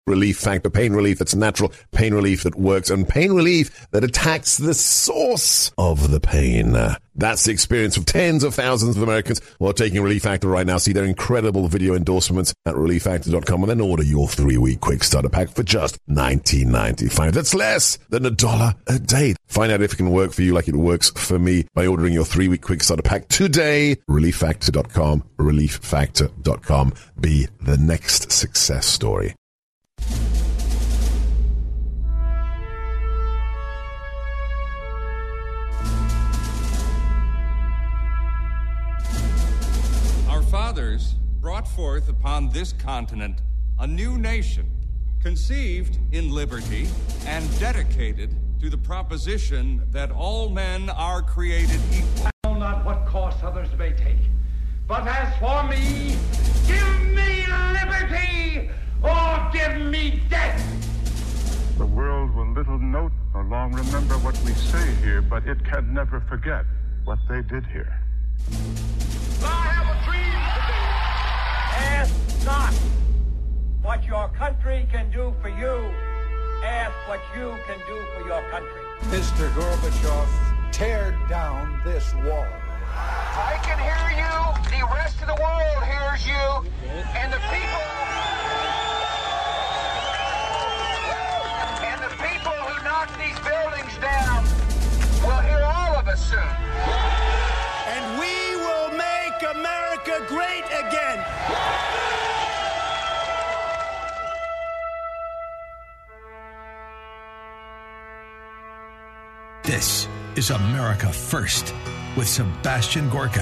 Relief Factor, pain relief that's natural, pain relief that works, and pain relief that attacks the source of the pain. That's the experience of tens of thousands of Americans who are taking Relief Factor right now. See their incredible video endorsements at relieffactor.com and then order your 3-week quick starter pack for just $19.95. That's less than $1 a day. Find out if it can work for you like it works for me by ordering your 3-week quick starter pack today. relieffactor.com, relieffactor.com. Be the next success story. Fathers brought forth upon this continent a new nation, conceived in liberty and dedicated to the proposition that all men are created equal. I know not what course others may take, but as for me, give me liberty or give me death. The world will little note nor long remember what we say here, but it can never forget what they did here. I have a dream today. Ask not what your country can do for you. Ask what you can do for your country. Mr. Gorbachev, tear down this wall. I can hear you. The rest of the world hears you. And the people who knock these buildings down will hear all of us soon. And we will make America great again. This is America First with Sebastian Gorka.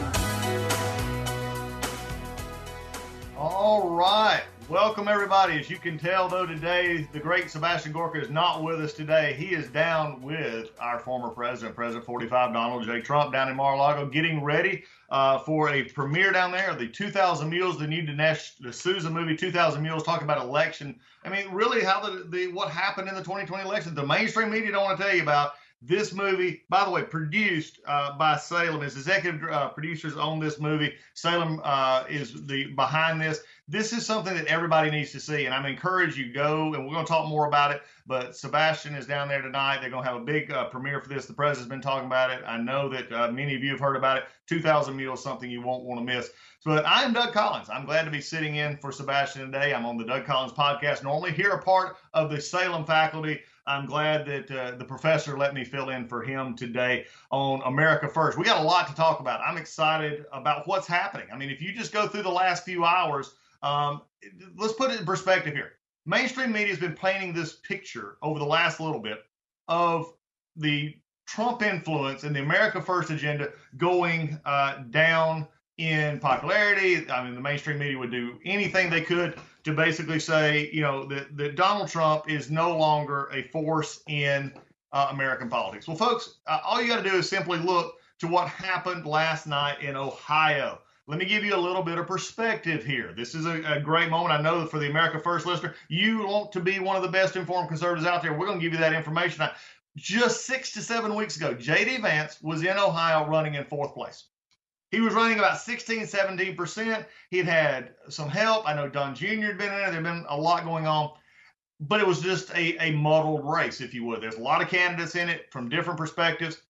All right. Welcome, everybody. As you can tell, though, today, the great Sebastian Gorka is not with us today. He is down with our former president, President 45, Donald J. Trump, down in Mar-a-Lago, getting ready for a premiere down there of the 2,000 Mules, the new the Sousa movie, 2,000 Mules, talking about election. I mean, really how what happened in the 2020 election. The mainstream media don't want to tell you about. This movie, by the way, produced by Salem. His executive producers own this movie. Salem is behind this. This is something that everybody needs to see, and I'm encourage you go, and we're going to talk more about it, but Sebastian is down there tonight. They're going to have a big premiere for this. The president's been talking about it. I know that many of you have heard about it. 2,000 Mules, something you won't want to miss. But I am Doug Collins. I'm glad to be sitting in for Sebastian today. I'm on the Doug Collins podcast. Normally here a part of the Salem faculty. I'm glad that the professor let me fill in for him today on America First. We got a lot to talk about. I'm excited about what's happening. I mean, if you just go through the last few hours, let's put it in perspective here. Mainstream media has been painting this picture over the last little bit of the Trump influence and the America First agenda going down in popularity. I mean, the mainstream media would do anything they could to basically say, you know, that Donald Trump is no longer a force in American politics. Well, folks, all you got to do is simply look to what happened last night in Ohio. Let me give you a little bit of perspective here. This is a great moment. I know that for the America First listener, you want to be one of the best informed conservatives out there. We're going to give you that information. Just 6 to 7 weeks ago, J.D. Vance was in Ohio running in fourth place. He was running about 16, 17%. He'd had some help. I know Don Jr. had been in it. There'd been a lot going on. But it was just a muddled race, if you would. There's a lot of candidates in it from different perspectives.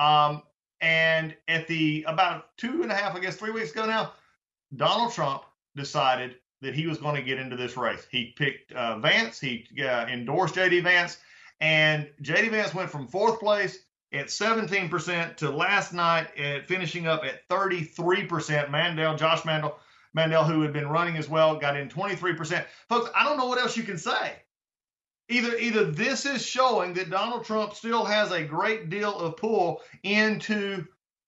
And at about 2.5, I guess 3 weeks ago now, Donald Trump decided that he was going to get into this race. He picked Vance. He endorsed J.D. Vance. And J.D. Vance went from fourth place at 17% to last night at finishing up at 33%. Josh Mandel, who had been running as well, got in 23%. Folks, I don't know what else you can say. Either this is showing that Donald Trump still has a great deal of pull into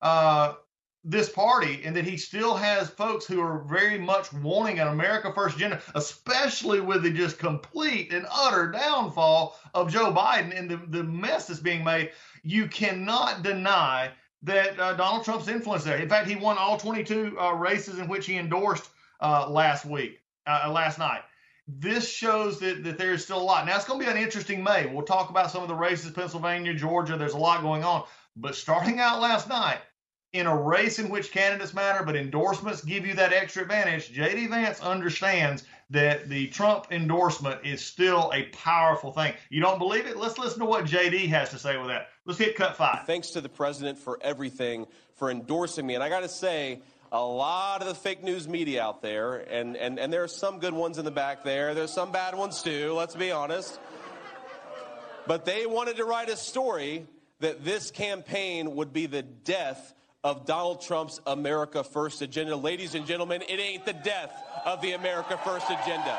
this party and that he still has folks who are very much wanting an America First agenda, especially with the just complete and utter downfall of Joe Biden and the mess that's being made. You cannot deny that Donald Trump's influence there. In fact, he won all 22 races in which he endorsed last night. This shows that there's still a lot. Now, it's going to be an interesting May. We'll talk about some of the races, Pennsylvania, Georgia. There's a lot going on. But starting out last night, in a race in which candidates matter, but endorsements give you that extra advantage, J.D. Vance understands that the Trump endorsement is still a powerful thing. You don't believe it? Let's listen to what J.D. has to say with that. Let's hit cut 5. Thanks to the president for everything, for endorsing me. And I got to say, a lot of the fake news media out there, and there are some good ones in the back there. There's some bad ones too, let's be honest. But they wanted to write a story that this campaign would be the death of Donald Trump's America First agenda. Ladies and gentlemen, it ain't the death of the America First agenda.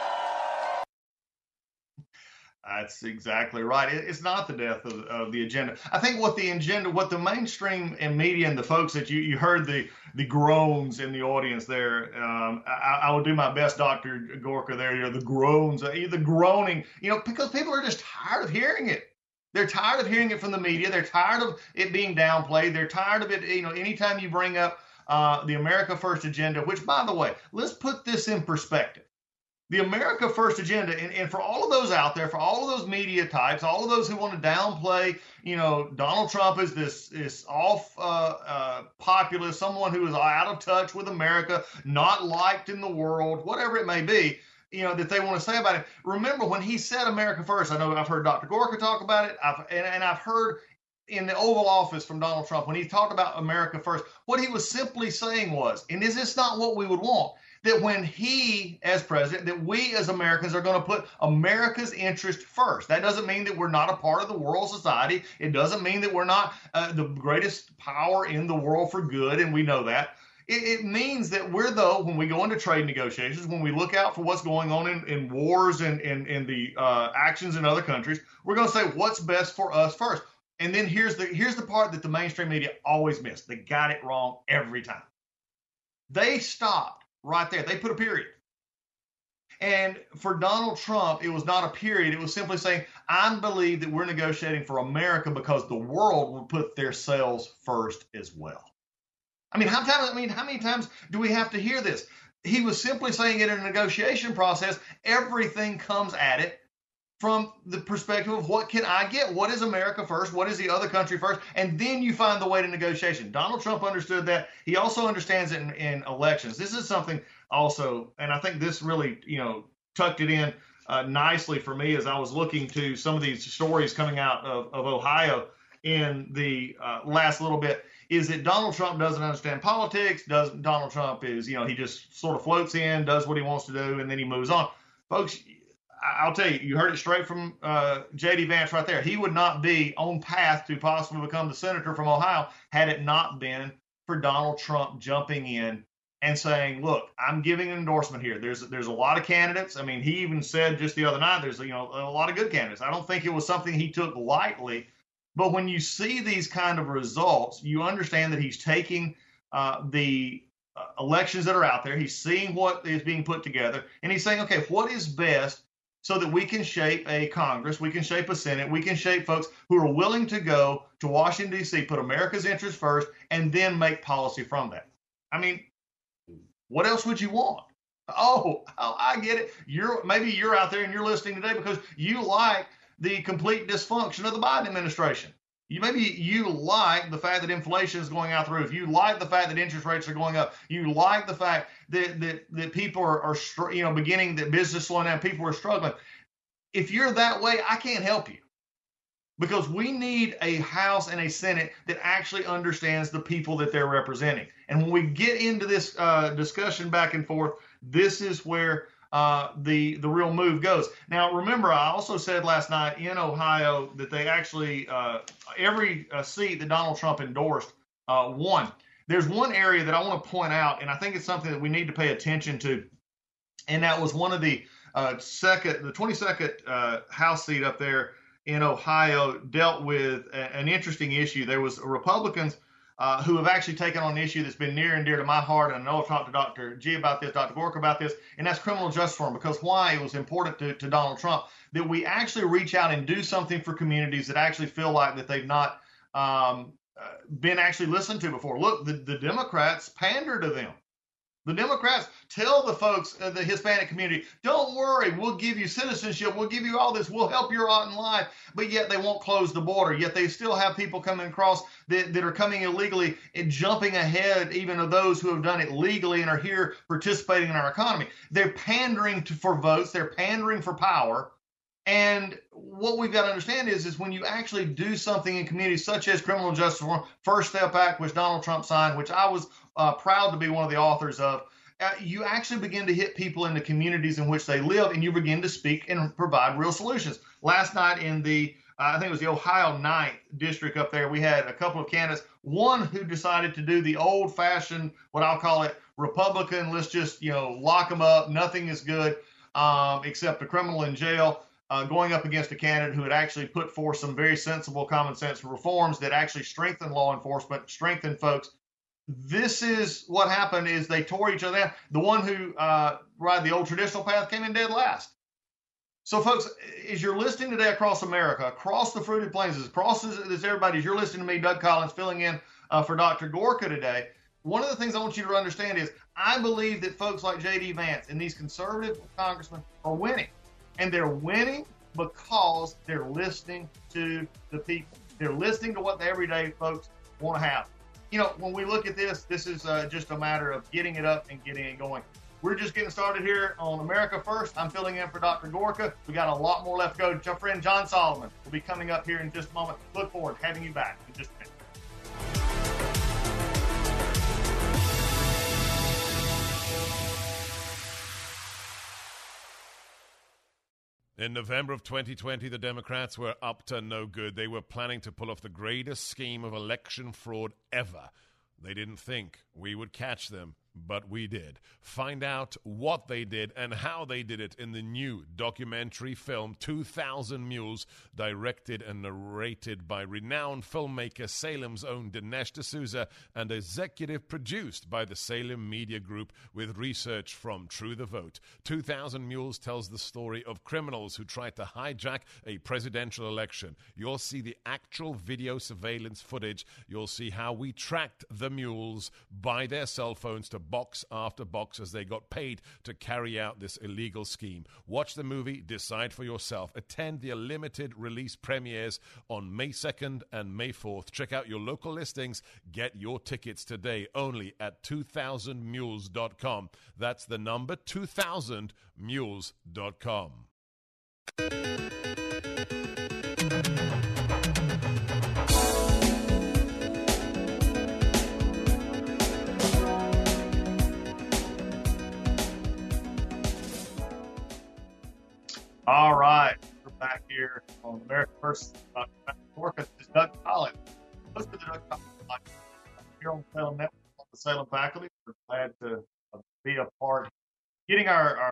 That's exactly right. It's not the death of the agenda. I think what the mainstream and media and the folks that you heard the groans in the audience there. I will do my best, Dr. Gorka. There, the groans, the groaning. Because people are just tired of hearing it. They're tired of hearing it from the media. They're tired of it being downplayed. They're tired of it. Anytime you bring up the America First agenda, which, by the way, let's put this in perspective. The America First agenda, and for all of those out there, for all of those media types, all of those who want to downplay, Donald Trump is this off populist, someone who is out of touch with America, not liked in the world, whatever it may be, that they want to say about it. Remember, when he said America First, I know I've heard Dr. Gorka talk about it, and I've heard in the Oval Office from Donald Trump, when he talked about America First, what he was simply saying was, and is this not what we would want, that when he, as president, that we as Americans are going to put America's interest first. That doesn't mean that we're not a part of the world society. It doesn't mean that we're not the greatest power in the world for good, and we know that. It means that when we go into trade negotiations, when we look out for what's going on in wars and the actions in other countries, we're going to say what's best for us first. And then here's the part that the mainstream media always miss. They got it wrong every time. They stopped right there. They put a period. And for Donald Trump, it was not a period. It was simply saying, I believe that we're negotiating for America because the world will put their selves first as well. How many times do we have to hear this? He was simply saying in a negotiation process, everything comes at it from the perspective of what can I get? What is America first? What is the other country first? And then you find the way to negotiation. Donald Trump understood that. He also understands it in elections. This is something also, and I think this really, tucked it in nicely for me as I was looking to some of these stories coming out of Ohio in the last little bit, is that Donald Trump doesn't understand politics. Donald Trump is, he just sort of floats in, does what he wants to do, and then he moves on. Folks, I'll tell you, you heard it straight from J.D. Vance right there. He would not be on path to possibly become the senator from Ohio had it not been for Donald Trump jumping in and saying, look, I'm giving an endorsement here. There's a lot of candidates. He even said just the other night, there's a lot of good candidates. I don't think it was something he took lightly. But when you see these kind of results, you understand that he's taking the elections that are out there. He's seeing what is being put together, and he's saying, okay, what is best so that we can shape a Congress, we can shape a Senate, we can shape folks who are willing to go to Washington, D.C., put America's interests first, and then make policy from that. What else would you want? Oh, I get it. Maybe you're out there and you're listening today because you like the complete dysfunction of the Biden administration. Maybe you like the fact that inflation is going out the roof. You like the fact that interest rates are going up. You like the fact that people are beginning, that business slowing down. People are struggling. If you're that way, I can't help you, because we need a House and a Senate that actually understands the people that they're representing. And when we get into this discussion back and forth, this is where the real move goes. Now, remember, I also said last night in Ohio that they actually, every seat that Donald Trump endorsed won. There's one area that I want to point out, and I think it's something that we need to pay attention to, and that was one of the 22nd House seat up there in Ohio dealt with an interesting issue. There was Republicans who have actually taken on an issue that's been near and dear to my heart. And I know I've talked to Dr. G about this, Dr. Gorka about this, and that's criminal justice reform. Because why? It was important to Donald Trump that we actually reach out and do something for communities that actually feel like that they've not been actually listened to before. Look, the Democrats pander to them. The Democrats tell the folks, the Hispanic community, don't worry, we'll give you citizenship, we'll give you all this, we'll help you out in life, but yet they won't close the border. Yet they still have people coming across that are coming illegally and jumping ahead even of those who have done it legally and are here participating in our economy. They're pandering for votes, they're pandering for power. And what we've got to understand is when you actually do something in communities such as criminal justice reform, First Step Act, which Donald Trump signed, which I was proud to be one of the authors of, you actually begin to hit people in the communities in which they live, and you begin to speak and provide real solutions. Last night in the, I think it was the Ohio 9th district up there, we had a couple of candidates, one who decided to do the old-fashioned, what I'll call it, Republican, let's just, lock them up, nothing is good except a criminal in jail. Going up against a candidate who had actually put forth some very sensible common sense reforms that actually strengthen law enforcement, strengthen folks. This is what happened is they tore each other down. The one who ride the old traditional path came in dead last. So, folks, as you're listening today across America, across the fruited plains, across this everybody, as you're listening to me, Doug Collins, filling in for Dr. Gorka today, one of the things I want you to understand is I believe that folks like J.D. Vance and these conservative congressmen are winning. And they're winning because they're listening to the people. They're listening to what the everyday folks want to have. When we look at this is just a matter of getting it up and getting it going. We're just getting started here on America First. I'm filling in for Dr. Gorka. We got a lot more left to go. Our friend John Solomon will be coming up here in just a moment. Look forward to having you back in just a minute. In November of 2020, the Democrats were up to no good. They were planning to pull off the greatest scheme of election fraud ever. They didn't think we would catch them, but we did. Find out what they did and how they did it in the new documentary film 2,000 Mules, directed and narrated by renowned filmmaker Salem's own Dinesh D'Souza and executive produced by the Salem Media Group with research from True the Vote. 2,000 Mules tells the story of criminals who tried to hijack a presidential election. You'll see the actual video surveillance footage. You'll see how we tracked the mules by their cell phones to box after box as they got paid to carry out this illegal scheme. Watch the movie, decide for yourself. Attend the limited release premieres on May 2nd and May 4th. Check out your local listings. Get your tickets today only at 2000mules.com. That's the number 2000mules.com. All right, we're back here on America First. This is Doug Collins. Listen to the Doug Collins podcast here on the Salem Network, on the Salem faculty. We're glad to be a part, getting our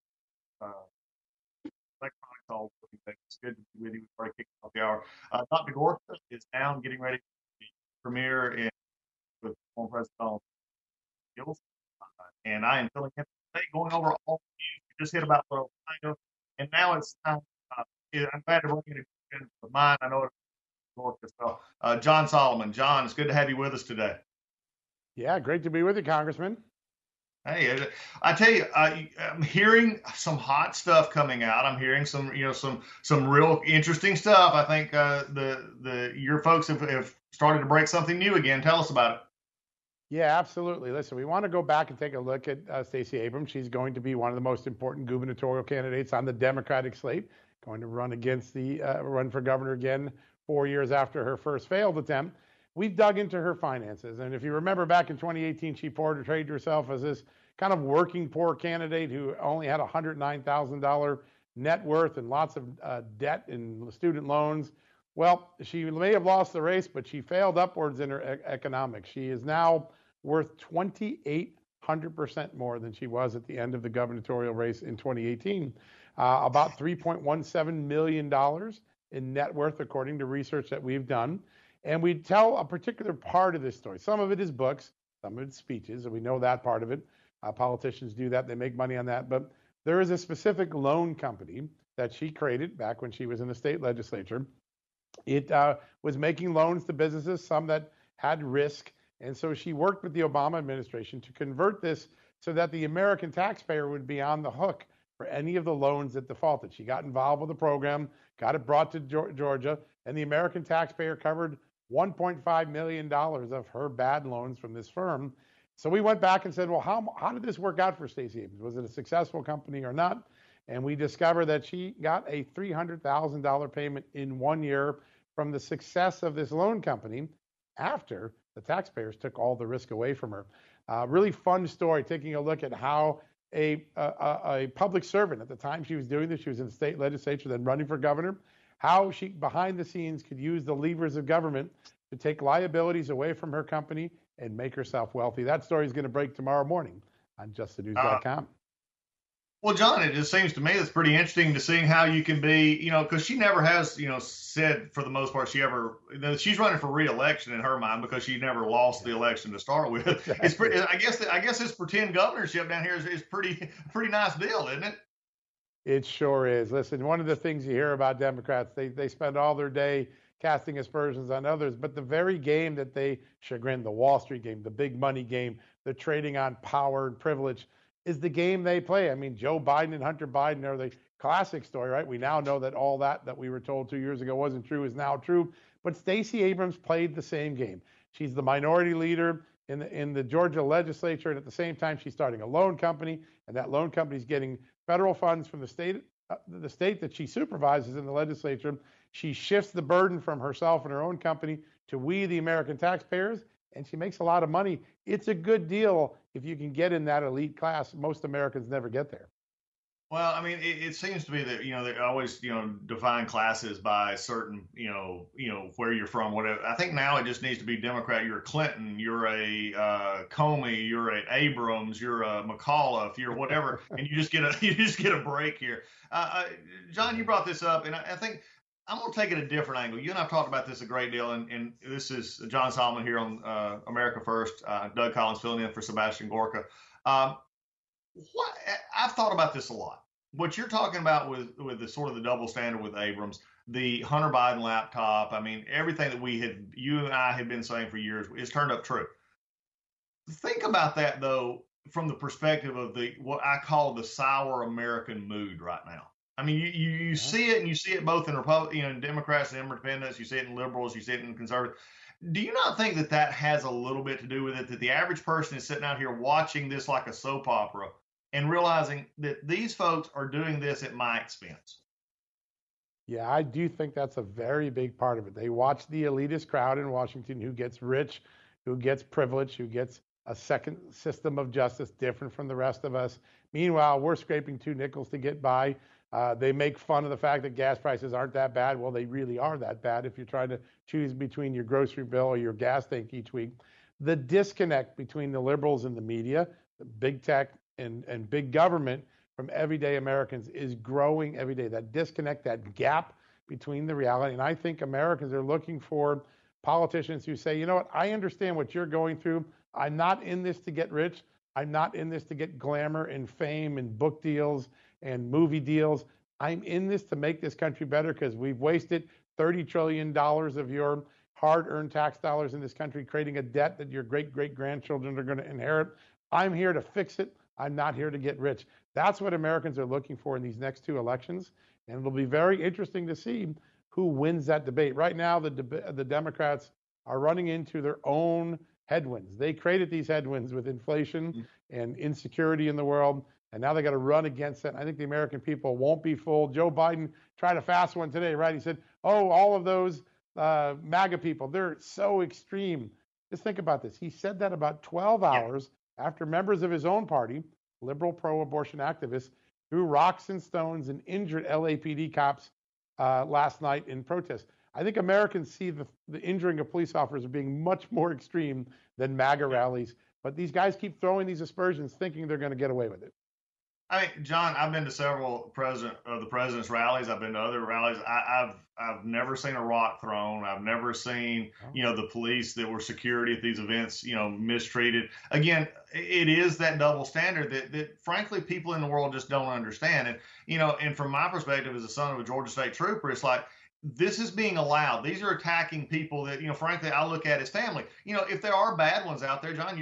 electronics all working. It's good to be with you. We've already kicked off the hour. Dr. Gorka is down getting ready for the premiere with former President Donald Trump. And I am filling in today, going over all the news. We just hit about Ohio. And now it's time. I'm glad to bring in a friend of mine. I know it's Gorka as well. John Solomon. John, it's good to have you with us today. Yeah, great to be with you, Congressman. Hey, I tell you, I'm hearing some hot stuff coming out. I'm hearing some real interesting stuff. I think your folks have started to break something new again. Tell us about it. Yeah, absolutely. Listen, we want to go back and take a look at Stacey Abrams. She's going to be one of the most important gubernatorial candidates on the Democratic slate, going to run for governor again 4 years after her first failed attempt. We've dug into her finances. And if you remember back in 2018, she portrayed herself as this kind of working poor candidate who only had $109,000 net worth and lots of debt and student loans. Well, she may have lost the race, but she failed upwards in her economics. She is now worth 2,800% more than she was at the end of the gubernatorial race in 2018. About $3.17 million in net worth, according to research that we've done. And we tell a particular part of this story. Some of it is books, some of it's speeches, and we know that part of it. Politicians do that. They make money on that. But there is a specific loan company that she created back when she was in the state legislature. It was making loans to businesses, some that had risk. And so she worked with the Obama administration to convert this so that the American taxpayer would be on the hook for any of the loans that defaulted. She got involved with the program, got it brought to Georgia, and the American taxpayer covered $1.5 million of her bad loans from this firm. So we went back and said, well, how did this work out for Stacey Abrams? Was it a successful company or not? And we discovered that she got a $300,000 payment in 1 year from the success of this loan company after the taxpayers took all the risk away from her. Really fun story, taking a look at how a public servant, at the time she was doing this, she was in the state legislature, then running for governor, how she, behind the scenes, could use the levers of government to take liabilities away from her company and make herself wealthy. That story is going to break tomorrow morning on justthenews.com. Well, John, it just seems to me it's pretty interesting to see how you can be, because she never has, said for the most part she's running for re-election in her mind because she never lost the election to start with. Exactly. It's pretty. I guess this pretend governorship down here is pretty nice deal, isn't it? It sure is. Listen, one of the things you hear about Democrats, they spend all their day casting aspersions on others, but the very game that they chagrin, the Wall Street game, the big money game, the trading on power and privilege, is the game they play. I mean, Joe Biden and Hunter Biden are the classic story, right? We now know that all that we were told 2 years ago wasn't true is now true. But Stacey Abrams played the same game. She's the minority leader in the Georgia legislature, and at the same time, she's starting a loan company, and that loan company is getting federal funds from the state that she supervises in the legislature. She shifts the burden from herself and her own company to we, the American taxpayers, and she makes a lot of money. It's a good deal if you can get in that elite class. Most Americans never get there. Well, I mean, it seems to be that, they always, define classes by certain, where you're from, whatever. I think now it just needs to be Democrat. You're a Clinton, you're a Comey, you're an Abrams, you're a McAuliffe, you're whatever, and you just get a break here. John, you brought this up, and I think I'm going to take it a different angle. You and I've talked about this a great deal, and this is John Solomon here on America First. Doug Collins filling in for Sebastian Gorka. I've thought about this a lot. What you're talking about with the sort of the double standard with Abrams, the Hunter Biden laptop, I mean, everything that you and I had been saying for years is turned up true. Think about that, though, from the perspective of what I call the sour American mood right now. I mean, you see it, and you see it both in in Democrats and independents. You see it in liberals. You see it in conservatives. Do you not think that has a little bit to do with it, that the average person is sitting out here watching this like a soap opera and realizing that these folks are doing this at my expense? Yeah, I do think that's a very big part of it. They watch the elitist crowd in Washington who gets rich, who gets privilege, who gets a second system of justice different from the rest of us. Meanwhile, we're scraping 2 nickels to get by. They make fun of the fact that gas prices aren't that bad. Well, they really are that bad if you're trying to choose between your grocery bill or your gas tank each week. The disconnect between the liberals and the media, the big tech and big government from everyday Americans is growing every day. That disconnect, that gap between the reality. And I think Americans are looking for politicians who say, you know what, I understand what you're going through. I'm not in this to get rich. I'm not in this to get glamour and fame and book deals and movie deals. I'm in this to make this country better because we've wasted $30 trillion of your hard-earned tax dollars in this country, creating a debt that your great-great-grandchildren are going to inherit. I'm here to fix it. I'm not here to get rich. That's what Americans are looking for in these next 2 elections, and it'll be very interesting to see who wins that debate. Right now, the Democrats are running into their own headwinds. They created these headwinds with inflation and insecurity in the world, and now they got to run against it. I think the American people won't be fooled. Joe Biden tried a fast one today, right? He said, oh, all of those MAGA people, they're so extreme. Just think about this. He said that about 12 hours after members of his own party, liberal pro-abortion activists, threw rocks and stones and injured LAPD cops last night in protest. I think Americans see the injuring of police officers as being much more extreme than MAGA rallies. But these guys keep throwing these aspersions thinking they're going to get away with it. I mean, John, I've been to several the president's rallies. I've been to other rallies. I've never seen a rock thrown. I've never seen, the police that were security at these events, mistreated. Again, it is that double standard that frankly people in the world just don't understand. And, and from my perspective as a son of a Georgia State trooper, it's like, this is being allowed. These are attacking people that, frankly, I look at as family. If there are bad ones out there, John, you're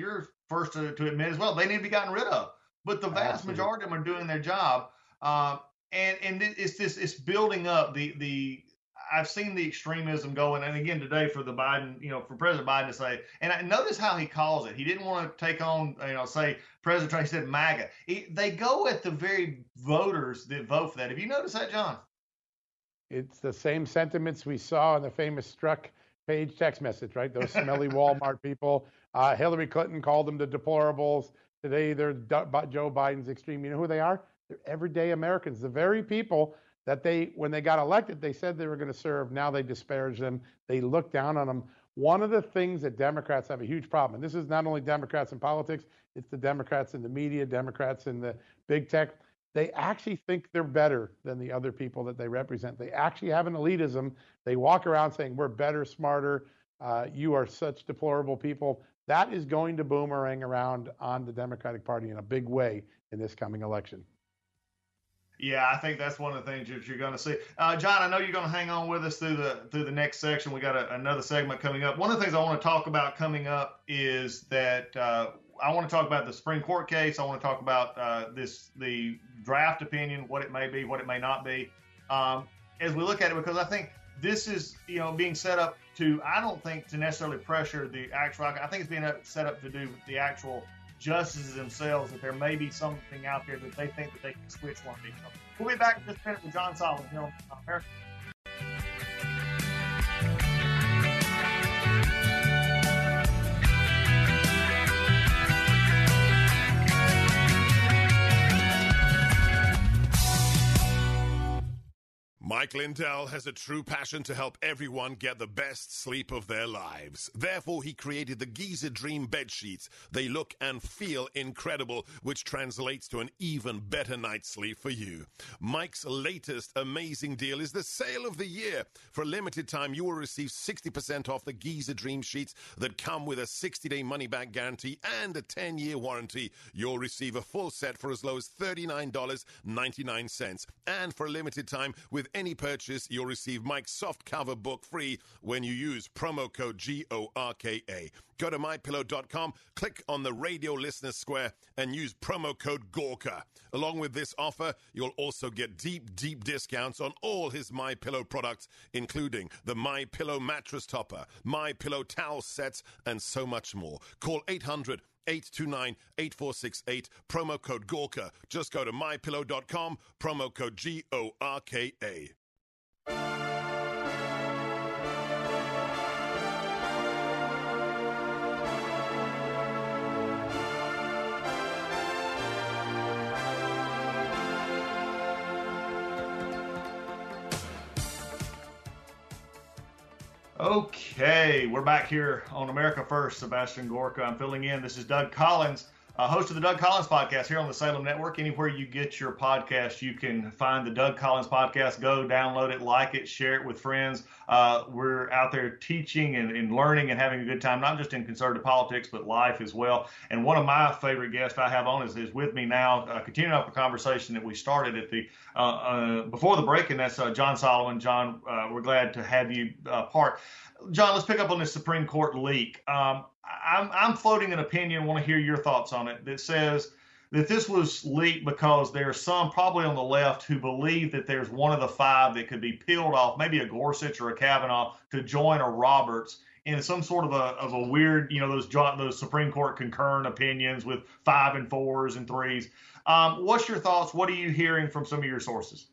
first to admit as well. They need to be gotten rid of. But the vast majority of them are doing their job. And it's building up I've seen the extremism going, and again today for the Biden, for President Biden to say, and I notice how he calls it. He didn't want to take on, say President Trump. He said MAGA. They go at the very voters that vote for that. Have you noticed that, John? It's the same sentiments we saw in the famous Strzok Page text message, right? Those smelly Walmart people. Hillary Clinton called them the deplorables. Today they're Joe Biden's extreme. You know who they are? They're everyday Americans. The very people that when they got elected, they said they were going to serve. Now they disparage them. They look down on them. One of the things that Democrats have a huge problem, and this is not only Democrats in politics, it's the Democrats in the media, Democrats in the big tech. They actually think they're better than the other people that they represent. They actually have an elitism. They walk around saying, we're better, smarter. You are such deplorable people. That is going to boomerang around on the Democratic Party in a big way in this coming election. Yeah, I think that's one of the things that you're going to see. John, I know you're going to hang on with us through the next section. We got another segment coming up. One of the things I want to talk about coming up is that I want to talk about the Supreme Court case. I want to talk about the draft opinion, what it may be, what it may not be, as we look at it, because I think this is being set up I don't think to necessarily pressure the actual. I think it's being set up to do the actual justices themselves, that there may be something out there that they think that they can switch one of these. We'll be back in just a minute with John Solomon here on America. Mike Lindell has a true passion to help everyone get the best sleep of their lives. Therefore, he created the Giza Dream bed sheets. They look and feel incredible, which translates to an even better night's sleep for you. Mike's latest amazing deal is the sale of the year. For a limited time, you will receive 60% off the Giza Dream sheets that come with a 60-day money-back guarantee and a 10-year warranty. You'll receive a full set for as low as $39.99. And for a limited time, with any purchase, you'll receive Mike's soft cover book free when you use promo code GORKA. Go to MyPillow.com, click on the radio listener square, and use promo code GORKA. Along with this offer, you'll also get deep, deep discounts on all his MyPillow products, including the MyPillow mattress topper, MyPillow towel sets, and so much more. Call 800-829-8468, promo code GORKA. Just go to MyPillow.com, promo code GORKA. Okay, we're back here on America First. Sebastian Gorka. I'm filling in. This is Doug Collins, host of the Doug Collins Podcast here on the Salem Network. Anywhere you get your podcast, you can find the Doug Collins Podcast. Go download it, like it, share it with friends. We're out there teaching and learning and having a good time, not just in conservative politics, but life as well. And one of my favorite guests I have on is with me now, continuing up a conversation that we started at the before the break, and that's John Solomon. John, we're glad to have you part. John, let's pick up on this Supreme Court leak. I'm floating an opinion, want to hear your thoughts on it, that says that this was leaked because there are some probably on the left who believe that there's one of the five that could be peeled off, maybe a Gorsuch or a Kavanaugh, to join a Roberts in some sort of a weird, those Supreme Court concurrent opinions with 5 and 4s and 3s. What's your thoughts? What are you hearing from some of your sources?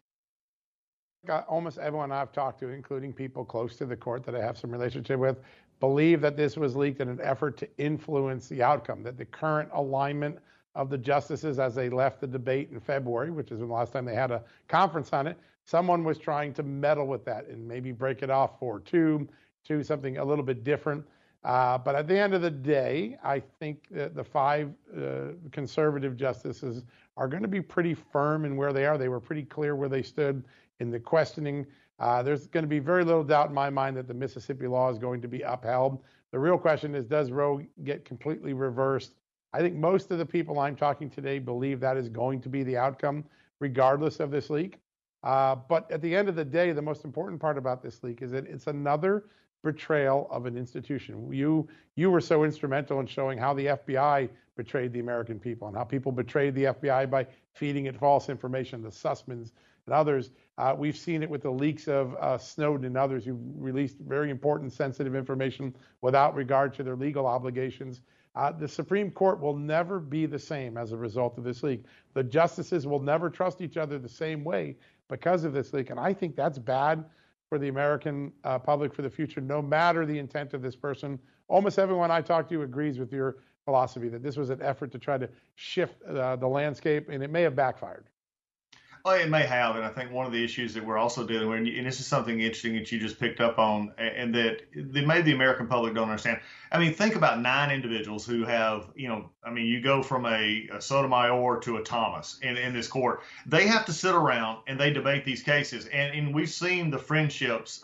Almost everyone I've talked to, including people close to the court that I have some relationship with, believe that this was leaked in an effort to influence the outcome, that the current alignment of the justices as they left the debate in February, which is the last time they had a conference on it, someone was trying to meddle with that and maybe break it off for two, something a little bit different. But at the end of the day, I think that the 5 conservative justices are going to be pretty firm in where they are. They were pretty clear where they stood in the questioning. There's going to be very little doubt in my mind that the Mississippi law is going to be upheld. The real question is, does Roe get completely reversed? I think most of the people I'm talking today believe that is going to be the outcome, regardless of this leak. But at the end of the day, the most important part about this leak is that it's another betrayal of an institution. You were so instrumental in showing how the FBI betrayed the American people and how people betrayed the FBI by feeding it false information, the Sussmans and others. We've seen it with the leaks of Snowden and others who released very important, sensitive information without regard to their legal obligations. The Supreme Court will never be the same as a result of this leak. The justices will never trust each other the same way because of this leak. And I think that's bad for the American public for the future, no matter the intent of this person. Almost everyone I talk to agrees with your philosophy that this was an effort to try to shift the landscape, and it may have backfired. Oh, it may have, and I think one of the issues that we're also dealing with, and this is something interesting that you just picked up on, and that maybe the American public don't understand. I mean, think about 9 individuals who have, you go from a Sotomayor to a Thomas in this court. They have to sit around and they debate these cases, and we've seen the friendships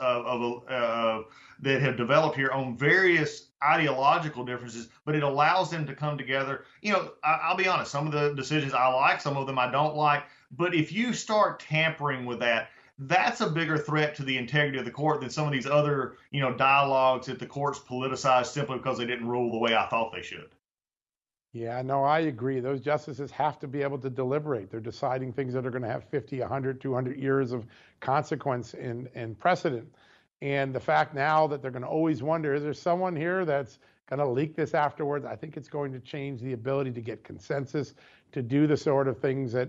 that have developed here on various ideological differences, but it allows them to come together. I'll be honest, some of the decisions I like, some of them I don't like. But if you start tampering with that, that's a bigger threat to the integrity of the court than some of these other, dialogues that the courts politicize simply because they didn't rule the way I thought they should. Yeah, no, I agree. Those justices have to be able to deliberate. They're deciding things that are going to have 50, 100, 200 years of consequence and precedent. And the fact now that they're going to always wonder, is there someone here that's going to leak this afterwards? I think it's going to change the ability to get consensus, to do the sort of things that,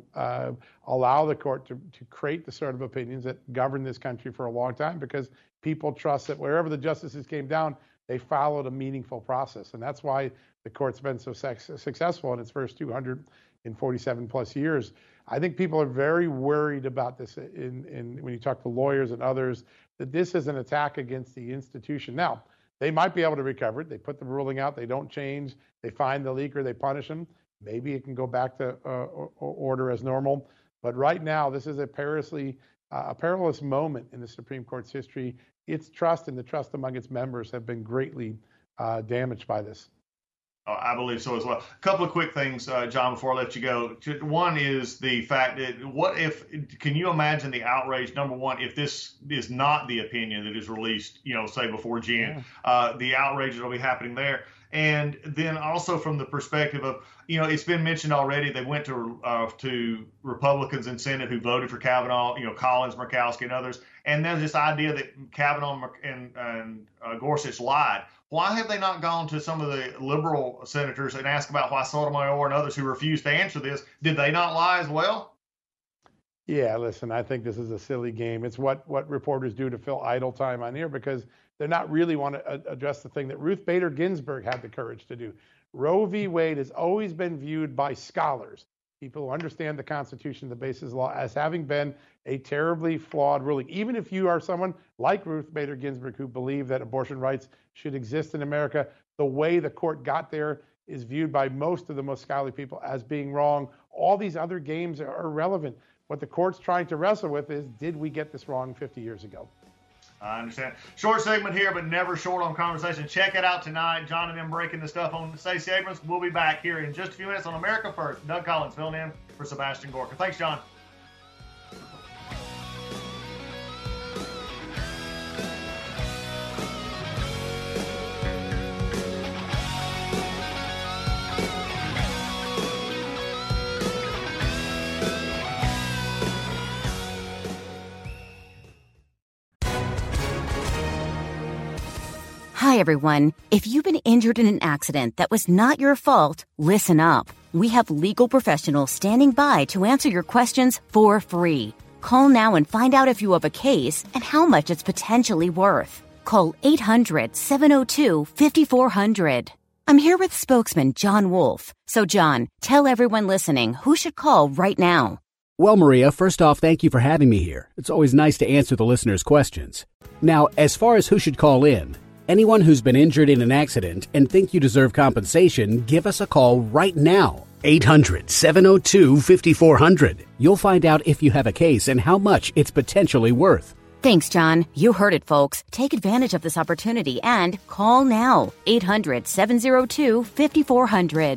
allow the court to create the sort of opinions that govern this country for a long time, because people trust that wherever the justices came down, they followed a meaningful process. And that's why the court's been so successful in its first 247 plus years. I think people are very worried about this in when you talk to lawyers and others, that this is an attack against the institution. Now, they might be able to recover it. They put the ruling out. They don't change. They find the leaker. They punish him. Maybe it can go back to order as normal. But right now, this is a perilous moment in the Supreme Court's history. Its trust and the trust among its members have been greatly damaged by this. I believe so as well. A couple of quick things, John, before I let you go. One is the fact that can you imagine the outrage, number one, if this is not the opinion that is released, say before June, the outrage that will be happening there. And then also from the perspective of, it's been mentioned already, they went to Republicans in Senate who voted for Kavanaugh, Collins, Murkowski, and others. And there's this idea that Kavanaugh and Gorsuch lied. Why have they not gone to some of the liberal senators and asked about why Sotomayor and others who refused to answer this, did they not lie as well? Yeah, listen, I think this is a silly game. It's what reporters do to fill idle time on here, because they're not really want to address the thing that Ruth Bader Ginsburg had the courage to do. Roe v. Wade has always been viewed by scholars, people who understand the Constitution, the basis of law, as having been a terribly flawed ruling. Even if you are someone like Ruth Bader Ginsburg who believe that abortion rights should exist in America, the way the court got there is viewed by most of the most scholarly people as being wrong. All these other games are irrelevant. What the court's trying to wrestle with is, did we get this wrong 50 years ago? I understand. Short segment here, but never short on conversation. Check it out tonight. John and them breaking the stuff on Stacey Abrams. We'll be back here in just a few minutes on America First. Doug Collins filling in for Sebastian Gorka. Thanks, John. Hi, everyone. If you've been injured in an accident that was not your fault, listen up. We have legal professionals standing by to answer your questions for free. Call now and find out if you have a case and how much it's potentially worth. Call 800-702-5400. I'm here with spokesman John Wolf. So, John, tell everyone listening who should call right now. Well, Maria, first off, thank you for having me here. It's always nice to answer the listeners' questions. Now, as far as who should call in, anyone who's been injured in an accident and think you deserve compensation, give us a call right now. 800-702-5400. You'll find out if you have a case and how much it's potentially worth. Thanks, John. You heard it, folks. Take advantage of this opportunity and call now. 800-702-5400.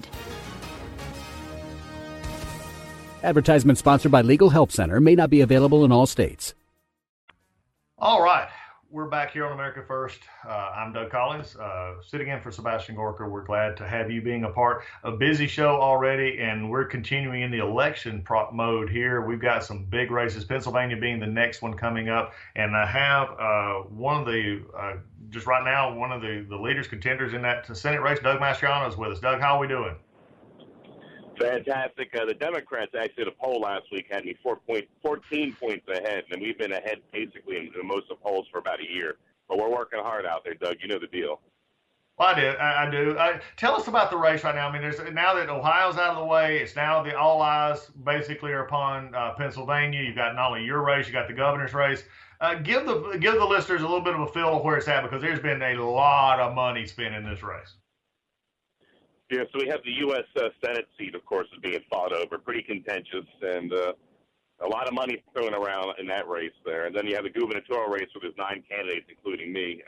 Advertisement sponsored by Legal Help Center. May not be available in all states. All right. We're back here on America First. I'm Doug Collins, sitting in for Sebastian Gorka. We're glad to have you being a part. A busy show already, and we're continuing in the election prop mode here. We've got some big races, Pennsylvania being the next one coming up. And I have one of the, just right now, one of the leaders, contenders in that Senate race, Doug Mastriano, is with us. Doug, how are we doing? Fantastic. The Democrats actually did a poll last week, had me 14 points ahead, and we've been ahead basically in most of the polls for about a year. But we're working hard out there, Doug. You know the deal. Well, I do. Tell us about the race right now. I mean, now that Ohio's out of the way, it's now all eyes basically are upon Pennsylvania. You've got not only your race, you got the governor's race. Give the listeners a little bit of a feel of where it's at, because there's been a lot of money spent in this race. Yeah, so we have the U.S. Senate seat, of course, is being fought over. Pretty contentious, and a lot of money thrown around in that race there. And then you have the gubernatorial race where there's 9 candidates, including me.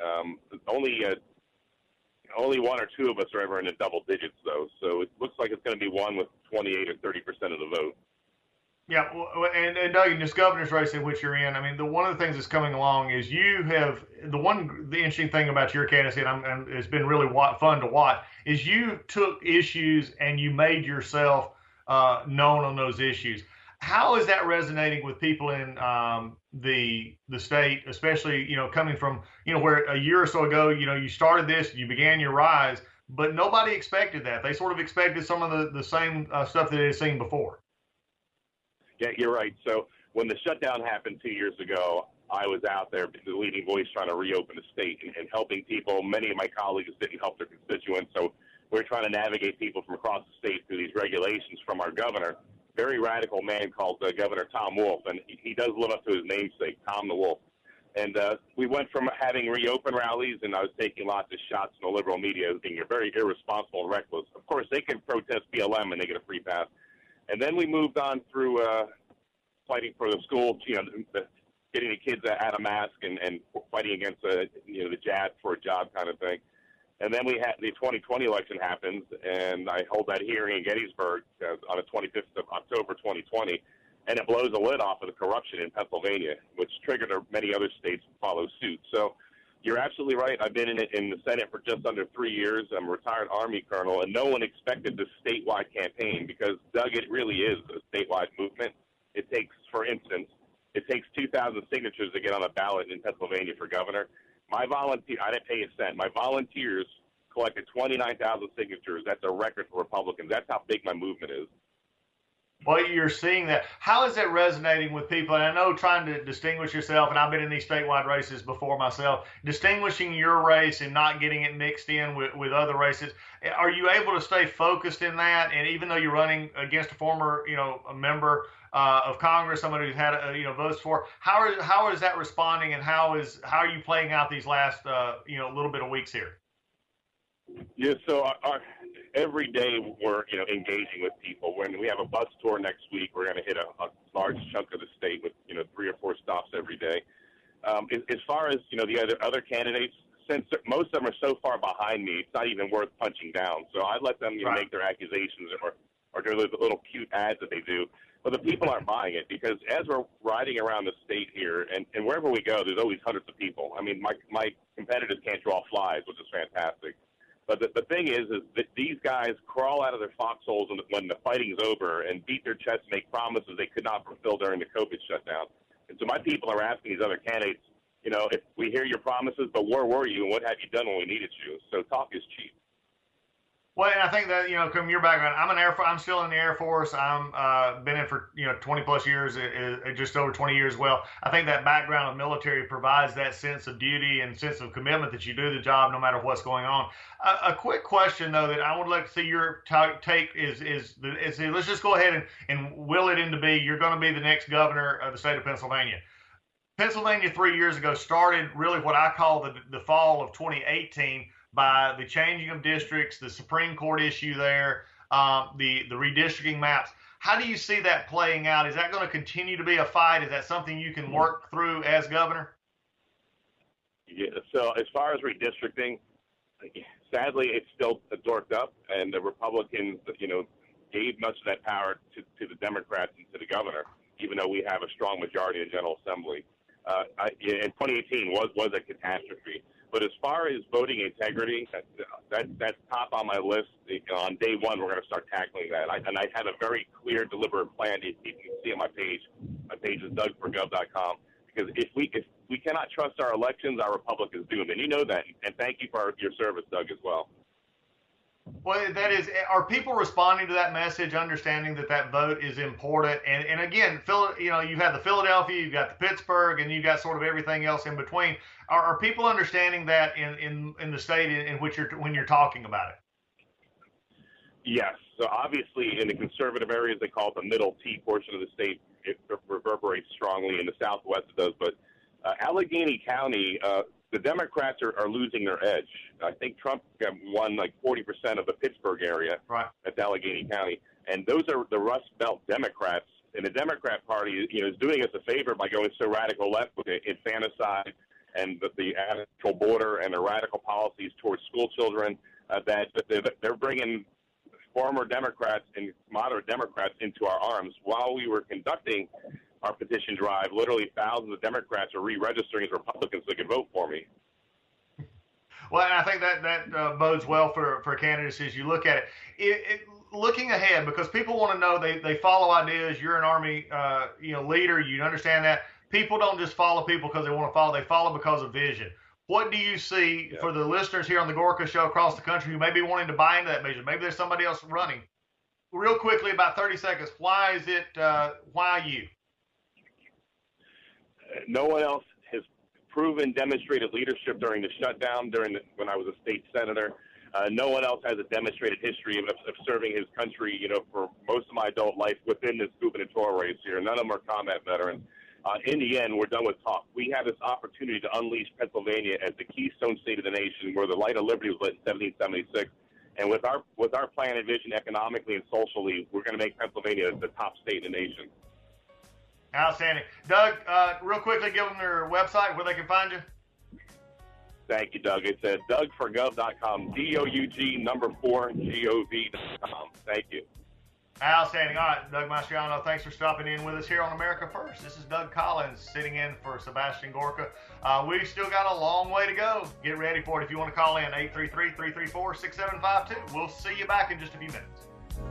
Only 1 or 2 of us are ever in the double digits, though. So it looks like it's going to be won with 28 or 30% of the vote. Yeah, and Doug, in this governor's race in which you're in, I mean, one of the things that's coming along is you have the interesting thing about your candidacy, and it's been really fun to watch, is you took issues and you made yourself known on those issues. How is that resonating with people in the state, especially coming from where a year or so ago you started this, you began your rise, but nobody expected that. They sort of expected some of the same stuff that they had seen before. Yeah, you're right. So when the shutdown happened 2 years ago, I was out there, the leading voice, trying to reopen the state and helping people. Many of my colleagues didn't help their constituents, so we're trying to navigate people from across the state through these regulations from our governor, very radical man called Governor Tom Wolf, and he does live up to his namesake, Tom the Wolf. And we went from having reopen rallies, and I was taking lots of shots in the liberal media as being very irresponsible and reckless. Of course, they can protest BLM and they get a free pass. And then we moved on through fighting for the school, getting the kids out of mask and fighting against the jab for a job kind of thing. And then we had the 2020 election happens, and I hold that hearing in Gettysburg on the 25th of October 2020, and it blows the lid off of the corruption in Pennsylvania, which triggered many other states to follow suit. So you're absolutely right. I've been in the Senate for just under 3 years. I'm a retired Army colonel, and no one expected this statewide campaign because, Doug, it really is a statewide movement. It takes, for instance, 2,000 signatures to get on a ballot in Pennsylvania for governor. I didn't pay a cent. My volunteers collected 29,000 signatures. That's a record for Republicans. That's how big my movement is. Well, you're seeing that. How is that resonating with people? And I know trying to distinguish yourself, and I've been in these statewide races before myself, distinguishing your race and not getting it mixed in with other races. Are you able to stay focused in that? And even though you're running against a former, a member of Congress, somebody who's had, votes for, how is that responding, and how are you playing out these last, little bit of weeks here? Yeah, so every day we're, engaging with people. When we have a bus tour next week, we're going to hit a large chunk of the state with, 3 or 4 stops every day. As far as, the other candidates, since most of them are so far behind me, it's not even worth punching down. So I let them make their accusations or do the little cute ads that they do. But the people aren't buying it because as we're riding around the state here, and wherever we go, there's always hundreds of people. I mean, my competitors can't draw flies, which is fantastic. But the thing is that these guys crawl out of their foxholes when the fighting's over and beat their chests, make promises they could not fulfill during the COVID shutdown. And so my people are asking these other candidates, if we hear your promises, but where were you and what have you done when we needed you? So talk is cheap. Well, and I think that, from your background, I'm still in the Air Force. I'm been in for, 20 plus years, just over 20 years. Well, I think that background of military provides that sense of duty and sense of commitment that you do the job no matter what's going on. A quick question, though, that I would like to see your take is let's just go ahead and will it into be, you're going to be the next governor of the state of Pennsylvania. Pennsylvania 3 years ago started really what I call the fall of 2018 by the changing of districts, the Supreme Court issue there, the redistricting maps. How do you see that playing out? Is that going to continue to be a fight? Is that something you can work through as governor? Yeah, so as far as redistricting, sadly, it's still dorked up, and the Republicans, gave much of that power to the Democrats and to the governor, even though we have a strong majority in the General Assembly. in 2018 was a catastrophe. But as far as voting integrity, that's top on my list. On day one, we're going to start tackling that. And I have a very clear, deliberate plan. You can see on my page. My page is DougForGov.com. Because if we cannot trust our elections, our republic is doomed. And you know that. And thank you for your service, Doug, as well. Well, that is, are people responding to that message, understanding that vote is important? And again, you've had the Philadelphia, you've got the Pittsburgh, and you've got sort of everything else in between. Are people understanding that in the state in which when you're talking about it? Yes. So obviously, in the conservative areas, they call it the middle T portion of the state. It reverberates strongly. In the Southwest, it does. But Allegheny County, the Democrats are losing their edge. I think Trump won like 40% of the Pittsburgh area. Right. That's Allegheny County. And those are the Rust Belt Democrats. And the Democrat Party is doing us a favor by going so radical left with infanticide and the actual border and the radical policies towards school children that they're bringing former Democrats and moderate Democrats into our arms. While we were conducting our petition drive, literally thousands of Democrats are re-registering as Republicans so they can vote for me. Well, and I think that bodes well for candidates as you look at it. Looking ahead, because people want to know, they follow ideas. You're an Army leader. You understand that. People don't just follow people because they want to follow. They follow because of vision. What do you see for the listeners here on the Gorka Show across the country who may be wanting to buy into that vision? Maybe there's somebody else running. Real quickly, about 30 seconds. Why is it? Why you? No one else has demonstrated leadership during the shutdown, when I was a state senator. No one else has a demonstrated history of serving his country, for most of my adult life within this gubernatorial race here. None of them are combat veterans. In the end, we're done with talk. We have this opportunity to unleash Pennsylvania as the keystone state of the nation, where the light of liberty was lit in 1776. And with our plan and vision, economically and socially, we're going to make Pennsylvania the top state in the nation. Outstanding. Doug, real quickly, give them their website where they can find you. Thank you, Doug. It's at DougForGov.com, DOUG4GOV.com. Thank you. Outstanding. All right, Doug Mastriano, thanks for stopping in with us here on America First. This is Doug Collins sitting in for Sebastian Gorka. We've still got a long way to go. Get ready for it. If you want to call in, 833-334-6752. We'll see you back in just a few minutes.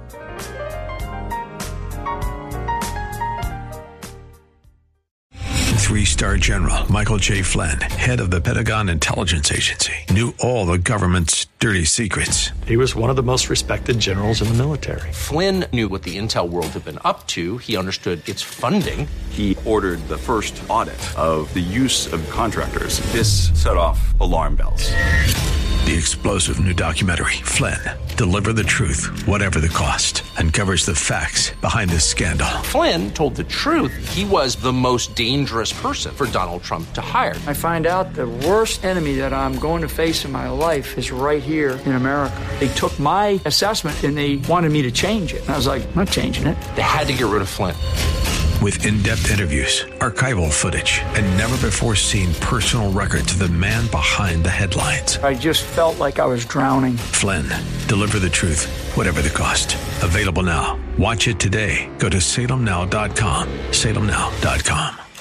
3-star General Michael J. Flynn, head of the Pentagon Intelligence Agency, knew all the government's dirty secrets. He was one of the most respected generals in the military. Flynn knew what the intel world had been up to. He understood its funding. He ordered the first audit of the use of contractors. This set off alarm bells. The explosive new documentary, Flynn, Deliver the Truth, Whatever the Cost, uncovers the facts behind this scandal. Flynn told the truth. He was the most dangerous person for Donald Trump to hire. I find out the worst enemy that I'm going to face in my life is right here in America. They took my assessment and they wanted me to change it. And I was like, I'm not changing it. They had to get rid of Flynn. With in-depth interviews, archival footage, and never-before-seen personal records of the man behind the headlines. I just felt like I was drowning. Flynn, Deliver the Truth, Whatever the Cost. Available now. Watch it today. Go to salemnow.com. salemnow.com.